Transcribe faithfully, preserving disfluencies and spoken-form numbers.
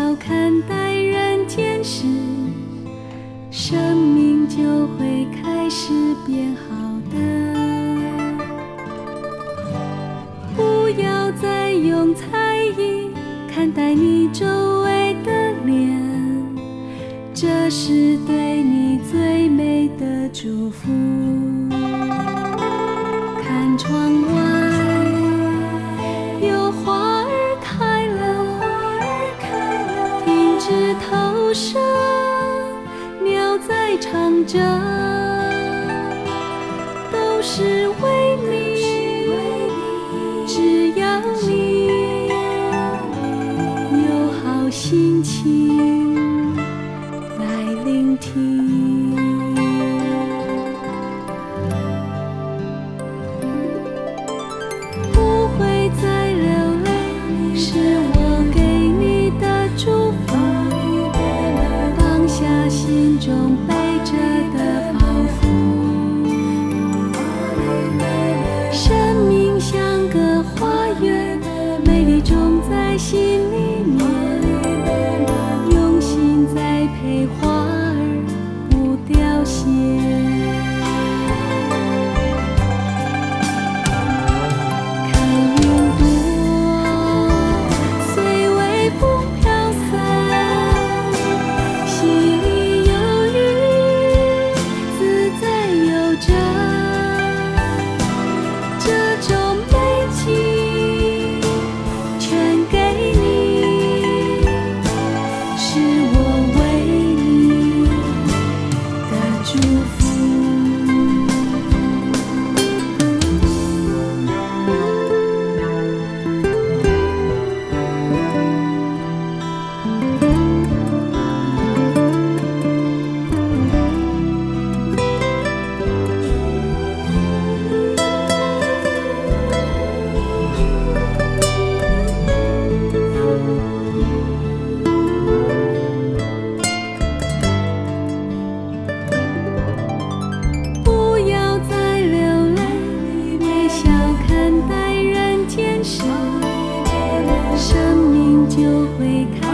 看待人间事，生命就会开始变好的。不要再用猜疑看待你周围的脸，这是对你最美的祝福。看窗外有花儿开了，听枝头声，鸟在唱着，都是为你，只要你有好心情来聆听。不会再流泪，是我给你的祝福，放下心中背着的包袱。生命像个花园，美丽种在心里面，用心栽培花儿不凋谢。看云朵随微风飘散，细里有雨，自在有着，这种美景全给你，是我为你的祝福。不要再流泪，微笑看待人间事，生命就会开